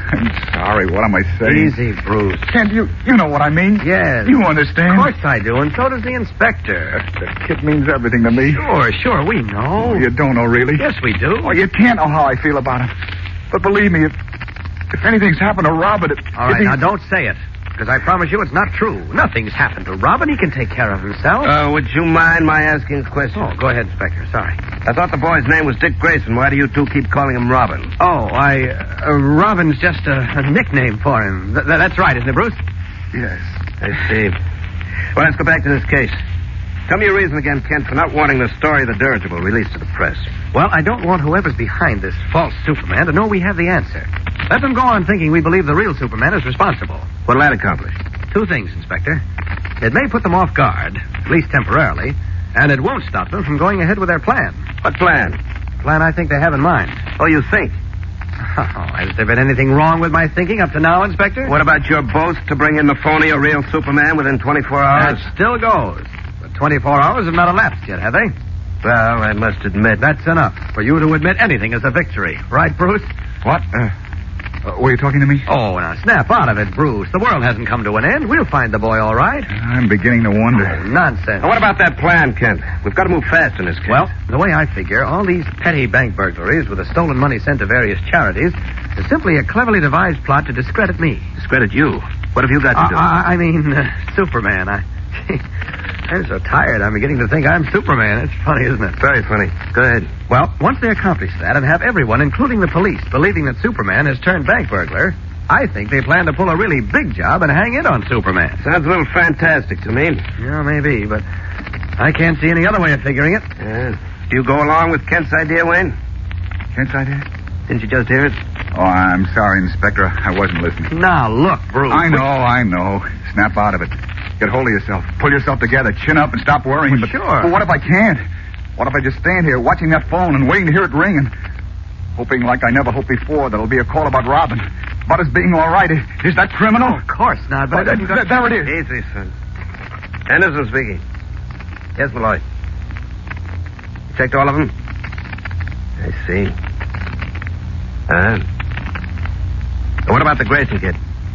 I'm sorry. What am I saying?
Easy, Bruce.
Kent, you, you know what I mean.
Yes.
You understand.
Of course I do, and so does the inspector.
The kid means everything to me.
Sure, sure, we know.
Oh, you don't know, really?
Yes, we do.
Oh, you can't know how I feel about him. But believe me, if, if anything's happened to Robin... If,
All right,
if
now don't say it. Because I promise you it's not true. Nothing's happened to Robin. He can take care of himself.
Uh, would you mind my asking a question?
Oh, go ahead, Inspector. Sorry.
I thought the boy's name was Dick Grayson. Why do you two keep calling him Robin?
Oh, I... Uh, Robin's just a, a nickname for him. Th- that's right, isn't it, Bruce?
Yes.
I see. Well, let's go back to this case. Tell me your reason again, Kent, for not wanting the story of the dirigible released to the press.
Well, I don't want whoever's behind this false Superman to know we have the answer. Let them go on thinking we believe the real Superman is responsible.
What'll that accomplish?
Two things, Inspector. It may put them off guard, at least temporarily, and it won't stop them from going ahead with their plan.
What plan?
Plan I think they have in mind.
Oh, you think?
Oh, has there been anything wrong with my thinking up to now, Inspector?
What about your boast to bring in the phony or real Superman within twenty-four hours?
That still goes. But twenty-four hours have not elapsed yet, have they?
Well, I must admit...
That's enough. For you to admit anything is a victory. Right, Bruce?
What? Uh, uh, were you talking to me?
Oh, now snap out of it, Bruce. The world hasn't come to an end. We'll find the boy all right.
I'm beginning to wonder.
Oh, nonsense.
Now, what about that plan, Kent? We've got to move fast in this case.
Well, the way I figure, all these petty bank burglaries with the stolen money sent to various charities is simply a cleverly devised plot to discredit me.
Discredit you? What have you got to
uh,
do?
I, I mean, uh, Superman. I... I'm so tired, I'm beginning to think I'm Superman. It's funny, isn't it?
Very funny. Go ahead.
Well, once they accomplish that and have everyone, including the police, believing that Superman has turned bank burglar, I think they plan to pull a really big job and hang it on Superman.
Sounds a little fantastic to me.
Yeah, maybe, but I can't see any other way of figuring it.
Yeah. Do you go along with Kent's idea, Wayne?
Kent's idea?
Didn't you just hear it?
Oh, I'm sorry, Inspector. I wasn't listening.
Now, look, Bruce.
I know, I know. Snap out of it. Get hold of yourself. Pull yourself together. Chin up and stop worrying.
Well,
but,
sure.
But what if I can't? What if I just stand here watching that phone and waiting to hear it ring and hoping like I never hoped before that it'll be a call about Robin. About us being all right. Is that criminal?
Oh, of course not. But
oh, th- th- there it is.
Easy, son. Anderson speaking. Yes, Malloy. You checked all of them? I see. Uh-huh. What about the Grayson kid?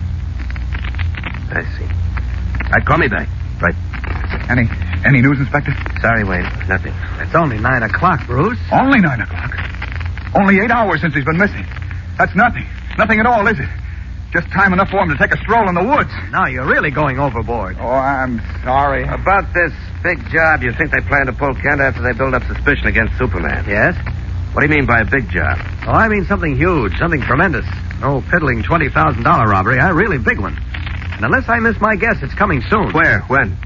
I see. Right, call me back. Right.
Any any news, Inspector?
Sorry, Wayne. Nothing.
It's only nine o'clock, Bruce.
Only nine o'clock? Only eight hours since he's been missing. That's nothing. Nothing at all, is it? Just time enough for him to take a stroll in the woods.
Now you're really going overboard.
Oh, I'm sorry.
About this big job, you think they plan to pull Kent after they build up suspicion against Superman?
Yes?
What do you mean by a big job?
Oh, I mean something huge, something tremendous. No piddling twenty thousand dollars robbery, a really big one. And unless I miss my guess, it's coming soon.
Where? When?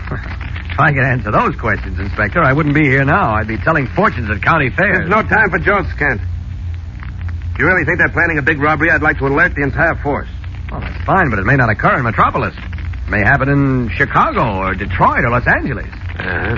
If I could answer those questions, Inspector, I wouldn't be here now. I'd be telling fortunes at county fairs.
There's no time for jokes, Kent. If you really think they're planning a big robbery, I'd like to alert the entire force.
Well, that's fine, but it may not occur in Metropolis. It may happen in Chicago or Detroit or Los Angeles.
Uh-huh.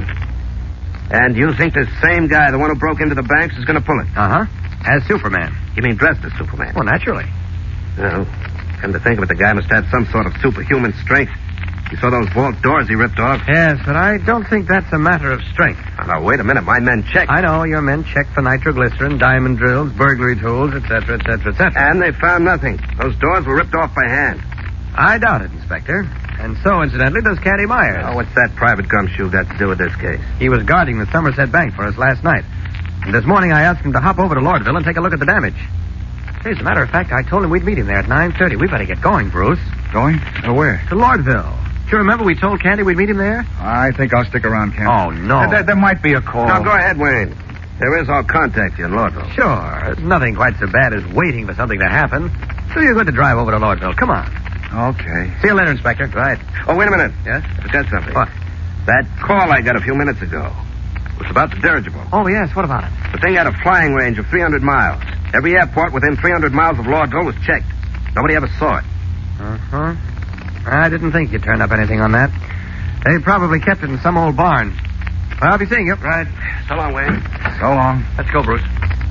And you think this same guy, the one who broke into the banks, is going to pull it?
Uh-huh. As Superman.
You mean dressed as Superman?
Well, naturally.
Well, come to think of it, the guy must have some sort of superhuman strength. You saw those vault doors he ripped off?
Yes, but I don't think that's a matter of strength.
Now, now, wait a minute. My men checked.
I know. Your men checked for nitroglycerin, diamond drills, burglary tools, et cetera, et cetera, et cetera.
And they found nothing. Those doors were ripped off by hand.
I doubt it, Inspector. And so, incidentally, does Candy Myers.
Oh, what's that private gumshoe got to do with this case?
He was guarding the Somerset Bank for us last night. And this morning I asked him to hop over to Lordville and take a look at the damage. Hey, as a matter of fact, I told him we'd meet him there at nine thirty. We better get going, Bruce.
Going? Uh, where?
To Lordville. Do you remember we told Candy we'd meet him there?
I think I'll stick around, Kent.
Oh, no.
There, there might be a call.
Now, go ahead, Wayne. There is, I'll contact you in Lordville.
Sure. There's nothing quite so bad as waiting for something to happen. So you're going to drive over to Lordville. Come on.
Okay.
See you later, Inspector.
Right. Oh, wait a minute.
Yes?
I forgot something.
What?
That call I got a few minutes ago was about the dirigible.
Oh, yes. What about it?
The thing had a flying range of three hundred miles. Every airport within three hundred miles of Lordville was checked. Nobody ever saw it.
Uh-huh. I didn't think you'd turn up anything on that. They probably kept it in some old barn. Well, I'll be seeing you.
Right. So long, Wayne.
So long.
Let's go, Bruce.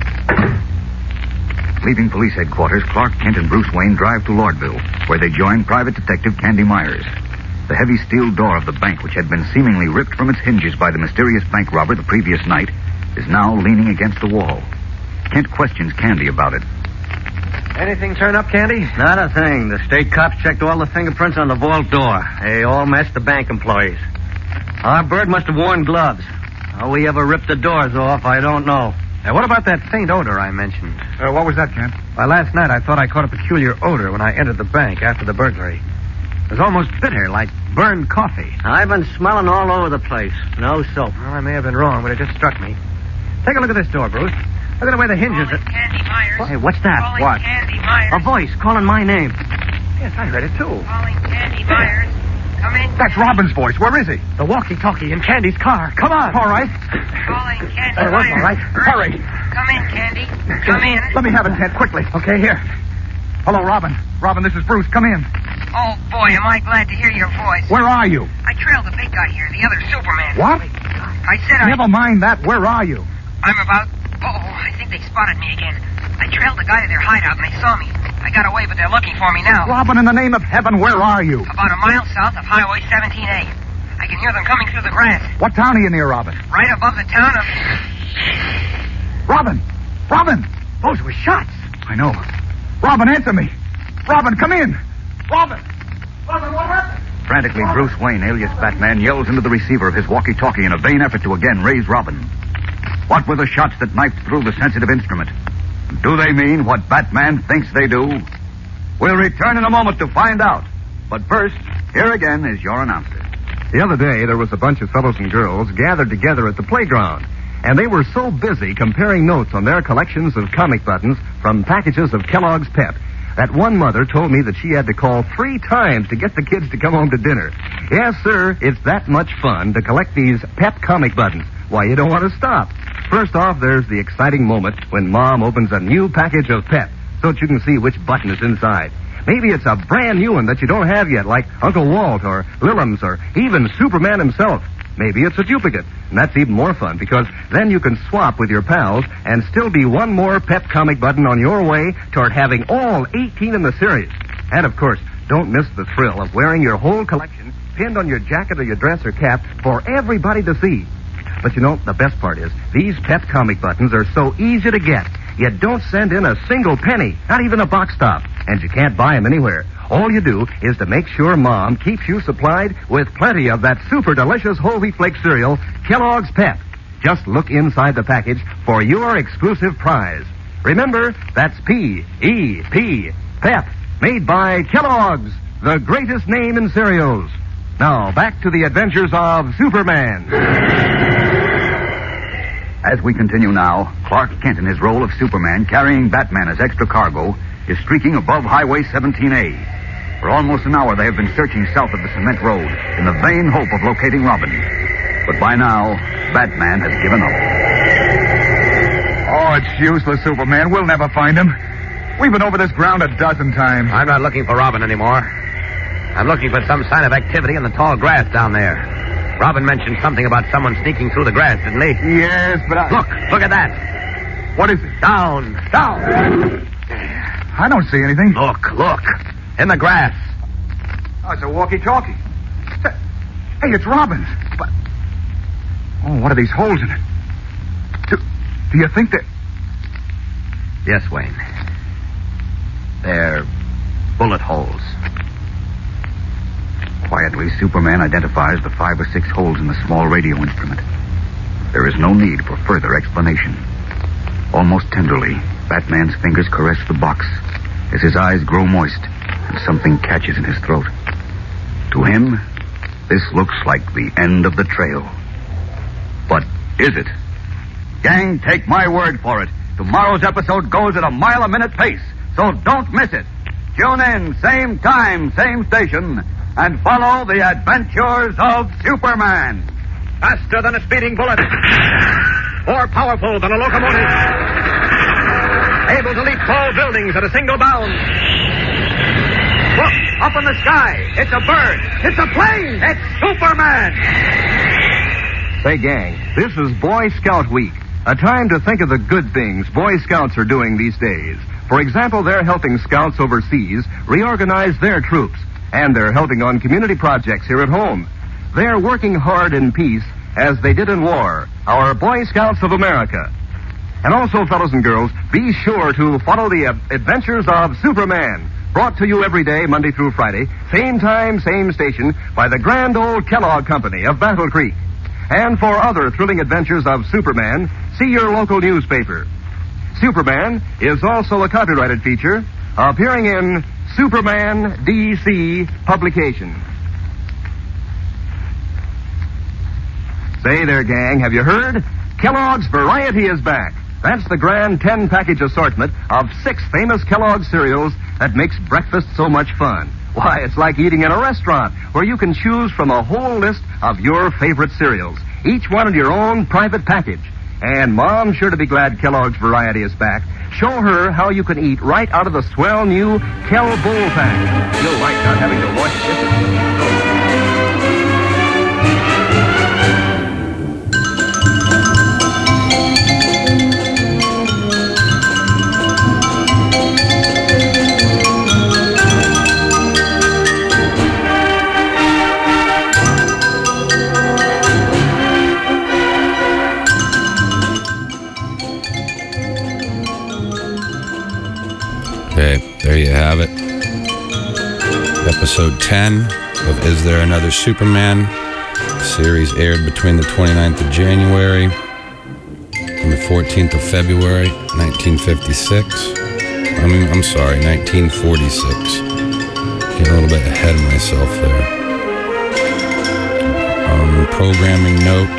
Leaving police headquarters, Clark Kent and Bruce Wayne drive to Lordville, where they join Private Detective Candy Myers. The heavy steel door of the bank, which had been seemingly ripped from its hinges by the mysterious bank robber the previous night, is now leaning against the wall. Kent questions Candy about it.
Anything turn up, Candy?
Not a thing. The state cops checked all the fingerprints on the vault door. They all matched the bank employees. Our bird must have worn gloves. How we ever ripped the doors off, I don't know.
Now, what about that faint odor I mentioned?
Uh, what was that, Kent?
Why, last night I thought I caught a peculiar odor when I entered the bank after the burglary. It was almost bitter, like burned coffee.
I've been smelling all over the place. No soap.
Well, I may have been wrong, but it just struck me. Take a look at this door, Bruce. Look at the way the hinges are...
Candy Myers.
Hey, what's that?
Calling
What?
Candy Myers.
A voice calling my name.
Yes, I heard it, too.
Calling Candy Myers. Come in.
That's Robin's voice. Where is he?
The walkie-talkie in Candy's car. Come on.
All right.
Calling Candy
It was
Myers.
all right.
Hurry.
Come in, Candy. Come in.
Let me have it, Kent, quickly.
Okay, here.
Hello, Robin. Robin, this is Bruce. Come in.
Oh, boy, am I glad to hear your voice.
Where are you?
I trailed the big guy here, the other Superman.
What?
I said I...
Never mind that. Where are you?
I'm about... Oh, I think they spotted me again. I trailed the guy to their hideout and they saw me. I got away, but they're looking for me now.
Robin, in the name of heaven, where are you?
About a mile south of Highway seventeen A. I can hear them coming through the grass.
What town are you near, Robin?
Right above the town of...
Robin! Robin!
Those were shots.
I know. Robin, answer me. Robin, come in. Robin! Robin, what happened?
Frantically, Bruce Wayne, alias Batman, yells into the receiver of his walkie-talkie in a vain effort to again raise Robin. What were the shots that knifed through the sensitive instrument? Do they mean what Batman thinks they do? We'll return in a moment to find out. But first, here again is your announcer.
The other day, there was a bunch of fellows and girls gathered together at the playground, and they were so busy comparing notes on their collections of comic buttons from packages of Kellogg's Pep that one mother told me that she had to call three times to get the kids to come home to dinner. Yes, sir, it's that much fun to collect these Pep comic buttons. Why, you don't want to stop. First off, there's the exciting moment when Mom opens a new package of Pep so that you can see which button is inside. Maybe it's a brand new one that you don't have yet, like Uncle Walt or Lillums or even Superman himself. Maybe it's a duplicate, and that's even more fun because then you can swap with your pals and still be one more Pep comic button on your way toward having all eighteen in the series. And, of course, don't miss the thrill of wearing your whole collection pinned on your jacket or your dress or cap for everybody to see. But, you know, the best part is these Pep comic buttons are so easy to get. You don't send in a single penny, not even a box top, and you can't buy them anywhere. All you do is to make sure Mom keeps you supplied with plenty of that super delicious whole wheat flake cereal, Kellogg's Pep. Just look inside the package for your exclusive prize. Remember, that's P E P, Pep, made by Kellogg's, the greatest name in cereals. Now, back to the adventures of Superman.
As we continue now, Clark Kent in his role of Superman, carrying Batman as extra cargo, is streaking above Highway seventeen A. For almost an hour, they have been searching south of the cement road in the vain hope of locating Robin. But by now, Batman has given up.
Oh, it's useless, Superman. We'll never find him. We've been over this ground a dozen times.
I'm not looking for Robin anymore. I'm looking for some sign of activity in the tall grass down there. Robin mentioned something about someone sneaking through the grass, didn't he?
Yes, but I...
Look, look at that.
What is it?
Down, down.
I don't see anything.
Look, look. In the grass.
Oh, it's a walkie-talkie. Hey, it's Robin's. But... Oh, what are these holes in it? Do, do you think that...
Yes, Wayne. They're bullet holes.
Quietly, Superman identifies the five or six holes in the small radio instrument. There is no need for further explanation. Almost tenderly, Batman's fingers caress the box as his eyes grow moist and something catches in his throat. To him, this looks like the end of the trail. But is it? Gang, take my word for it. Tomorrow's episode goes at a mile a minute pace, so don't miss it. Tune in, same time, same station, and follow the adventures of Superman.
Faster than a speeding bullet. More powerful than a locomotive. Able to leap tall buildings at a single bound. Look, up in the sky. It's a bird. It's a plane. It's Superman.
Say, gang, this is Boy Scout Week, a time to think of the good things Boy Scouts are doing these days. For example, they're helping scouts overseas reorganize their troops, and they're helping on community projects here at home. They're working hard in peace as they did in war, our Boy Scouts of America. And also, fellows and girls, be sure to follow the uh, adventures of Superman. Brought to you every day, Monday through Friday, same time, same station, by the grand old Kellogg Company of Battle Creek. And for other thrilling adventures of Superman, see your local newspaper. Superman is also a copyrighted feature appearing in Superman D C publication. Say there, gang, have you heard? Kellogg's Variety is back. That's the grand ten-package assortment of six famous Kellogg cereals that makes breakfast so much fun. Why, it's like eating in a restaurant where you can choose from a whole list of your favorite cereals, each one in your own private package. And Mom's sure to be glad Kellogg's Variety is back. Show her how you can eat right out of the swell new Kell Bowl pack. You'll like not having to wash dishes.
Okay, there you have it. Episode ten of Is There Another Superman? The series aired between the twenty-ninth of January and the fourteenth of February, nineteen fifty-six. I mean, I'm sorry, nineteen forty-six. Getting a little bit ahead of myself there. Um, programming note.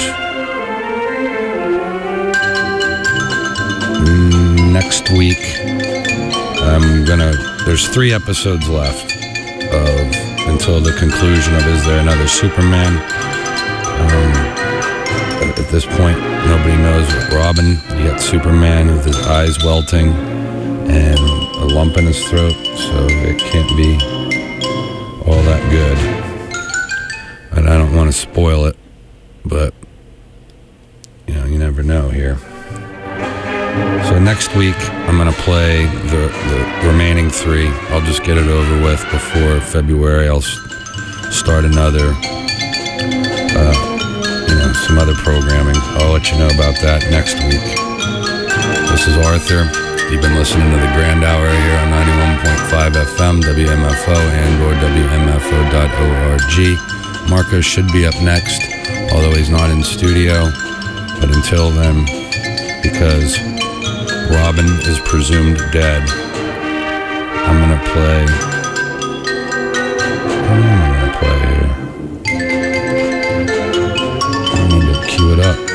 Mm, next week, I'm gonna, there's three episodes left of, until the conclusion of Is There Another Superman? Um, at this point, nobody knows what Robin, you got Superman with his eyes welting and a lump in his throat, so it can't be all that good. And I don't want to spoil it, but, you know, you never know here. So next week, I'm going to play the, the remaining three. I'll just get it over with before February. I'll s- start another, uh, you know, some other programming. I'll let you know about that next week. This is Arthur. You've been listening to the Grand Hour here on ninety-one point five F M, W M F O, and or W M F O dot org. Marco should be up next, although he's not in studio. But until then, because Robin is presumed dead, I'm gonna play. What am I gonna play here? I need to cue it up.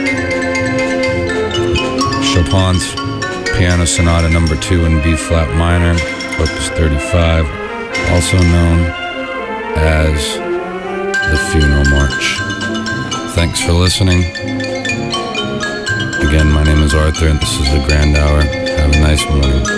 Chopin's Piano Sonata Number Two in B flat minor, Opus thirty-five, also known as the Funeral March. Thanks for listening. Again, my name is Arthur, and this is the Grand Hour. Have a nice morning.